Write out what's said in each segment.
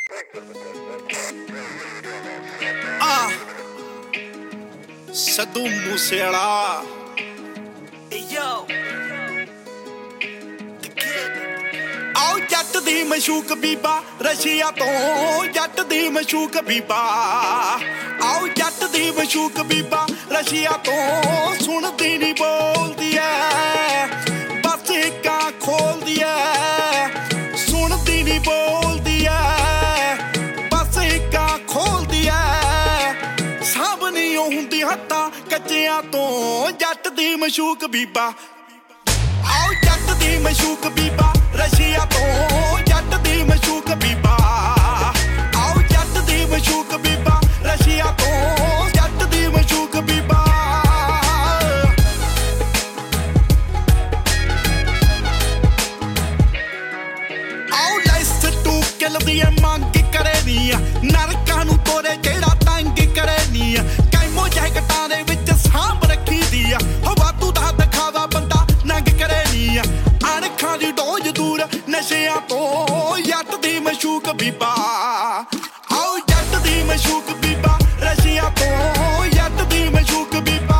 ਸਿੱਧੂ ਮੂਸੇਵਾਲਾ ਆਓ ਜੱਟ ਦੀ ਮਸ਼ੂਕ ਬੀਬਾ ਰਸ਼ੀਆ ਤੋਂ ਜੱਟ ਦੀ ਮਸ਼ੂਕ ਬੀਬਾ ਆਓ ਜੱਟ ਦੀ ਮਸ਼ੂਕ ਬੀਬਾ ਰਸ਼ੀਆ ਤੋਂ ਸੁਣਦੀ ਨਹੀਂ ਬੋਲਦੀ ਐ ਬਸ ਇੱਕਾਂ ਖੋਲਦੀ ਐ ਸੁਣਦੀ ਨਹੀਂ ਬੋਲਦੀ ਐ ਬਸ ਇੱਕਾਂ ਖੋਲਦੀ ਐ ਸਾਂਭ ਨਹੀਂ ਹੁੰਦੀ ਹੱਥਾਂ ਕੱਚਿਆਂ ਤੋਂ ਜੱਟ ਦੀ ਮਸ਼ੂਕ ਬੀਬਾ ਆਓ ਜੱਟ ਦੀ ਮਸ਼ੂਕ ਬੀਬਾ ਰਸ਼ੀਆ ਤੋਂ ਜੱਟ ਦੀ ਮਸ਼ੂਕ ਬੀਬਾ ਆਓ ਜੱਟ ਦੀ ਮਸ਼ੂਕ ਬੀਬਾ ਰਸ਼ੀਆ ਤੋਂ ਜੱਟ ਦੀ ਮਸ਼ੂਕ ਬੀਬਾ ਆਓ ਲੈਸ ਟੂ ਕਿਲ ਦੀ ਮੰਗ ਕਰੇ ਨੀ ਨਰਕਾਂ ਨੂੰ ਤੋਰੇ ਜਿਹੜਾ ਤੰਗ ਕਰੇ ਨੀ ਕੈਮੋ ਜੈਕਟਾਂ ਦੇ ਵਿੱਚ ਸਾਂਭ ਰੱਖੀ ਦੀ ਹਵਾ ਤੂੰ ਦਾ ਦਿਖਾਵਾ ਬੰਦਾ ਨੰਗ ਕਰੇ ਨੀ ਅਣਖਾਂ ਦੀ ਡੋਜ ਦੂਰ ਨਸ਼ਿਆਂ ਤੋਂ ਜੱਟ ਦੀ ਮਸ਼ੂਕ ਬੀਬਾ ਆਓ ਜੱਟ ਦੀ ਮਸ਼ੂਕ ਬੀਬਾ ਰਸ਼ੀਆ ਤੋਂ ਜੱਟ ਦੀ ਮਸ਼ੂਕ ਬੀਬਾ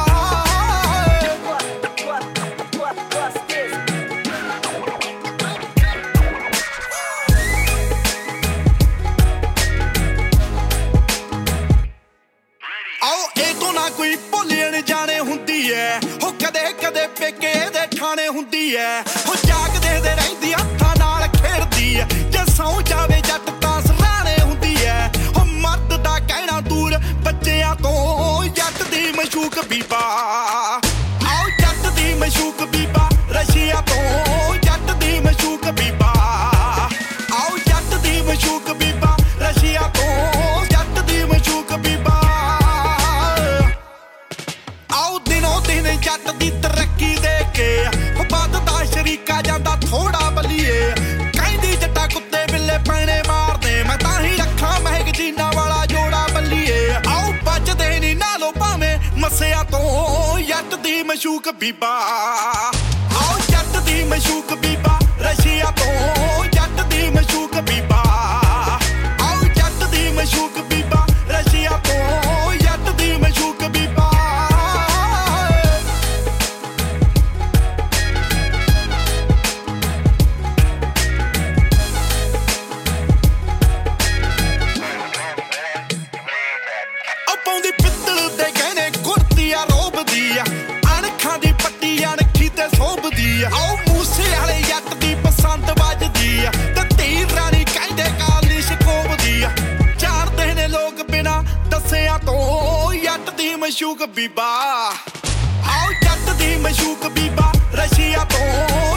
ਆਓ ਇਹ ਤੋਂ ਨਾ ਕੋਈ ਭੁੱਲਣ ਜਾਣੇ ਹੁੰਦੀ ਐ ਹੋ ਕਦੇ ਕਦੇ ਪੇਕੇ ਦੇ ਠਾਣੇ ਹੁੰਦੀ ਐ ਹੋ ਜਾਗਦੇ ਦੇ ਰਹਿੰਦੀ ਹੱਥਾਂ ਨਾਲ ਖੇਡਦੀ ਐ ਜੇ ਸੌ ਜਾਵੇ ਜੱਟ ਤਾਂ ਸਰਾਣੇ ਹੁੰਦੀ ਐ ਹੋ ਮਰਦ ਦਾ ਕਹਿਣਾ ਦੂਰ ਬੱਚਿਆਂ ਤੋਂ ਜੱਟ ਦੀ ਮਸ਼ੂਕ ਬੀਬਾ ਆਓ ਜੱਟ ਦੀ ਮਸ਼ੂਕ ਬੀਬਾ ਰਸ਼ੀਆ ਤੋਂ ਜੱਟ ਦੀ ਮਸ਼ੂਕ ਬੀਬਾ ਆਓ ਜੱਟ ਦੀ ਮਸ਼ੂਕ ਬੀਬਾ ਰਸ਼ੀਆ ਤੋਂ ਜੱਟ ਦੀ ਮਸ਼ੂਕ ਬੀਬਾ ਆਓ ਦਿਨੋਂ ਦਿਨ ਜੱਟ ਦੀ ਤਰੱਕੀ ਦੇ ਕੇ ਵੱਧਦਾ ਸ਼ਰੀਕਾ ਜਾਂਦਾ ਥੋੜਾ ਬਲੀਏ ਕਹਿੰਦੀ ਜੱਟਾ ਕੁੱਤੇ ਬਿੱਲੇ ਪੈਣੇ ਮਾਰਦੇ ਮੈਂ ਤਾਂ ਹੀ ਰੱਖਾਂ ਮੈਗਜ਼ੀਨਾਂ ਵਾਲਾ ਜੋੜਾ ਬੱਲੀਏ ਆਓ ਬਚਦੇ ਨੀ ਨਾਲੋਂ ਭਾਵੇਂ ਮੱਸਿਆ ਤੋਂ ਜੱਟ ਦੀ ਮਸ਼ੂਕ ਬੀਬਾ ਆਓ ਜੱਟ ਦੀ ਮਸ਼ੂਕ ਬੀਬਾ ਰਸ਼ੀਆ ਤੋਂ ਜੱਟ ਦੀ ਮਸ਼ੂਕ ਬੀਬਾ ਆਓ ਜੱਟ ਦੀ ਮਸ਼ੂਕ ਬੀਬਾ ਰਸ਼ੀਆ ਤੋਂ ਜੱਟ ਦੀ ਮਸ਼ੂਕ ਬੀਬਾ ਪਾਉਂਦੀ ਪਿੱਤਲ ਦੇ ਗਹਿਣੇ ਕੁੜਤੀ ਆ ਰੋਬਦੀ ਆ ਅਣਖਾਂ ਦੀ ਪੱਟੀ ਅਣਖੀ ਤੇ ਸੋਭਦੀ ਆ ਆਓ ਮੂਸੇ ਵਾਲੇ ਜੱਟ ਦੀ ਪਸੰਦ ਵੱਜਦੀ ਆ ਤੇ ਧੀਰ ਰਾਣੀ ਕਹਿੰਦੇ ਕਾਲੀ ਸ਼ਕੋਬਦੀ ਆ ਜਾਣਦੇ ਨੇ ਲੋਕ ਬਿਨਾ ਦੱਸਿਆਂ ਤੋਂ ਜੱਟ ਦੀ ਮਸ਼ੂਕ ਬੀਬਾ ਆਓ ਜੱਟ ਦੀ ਮਸ਼ੂਕ ਬੀਬਾ ਰਸ਼ੀਆ ਤੋਂ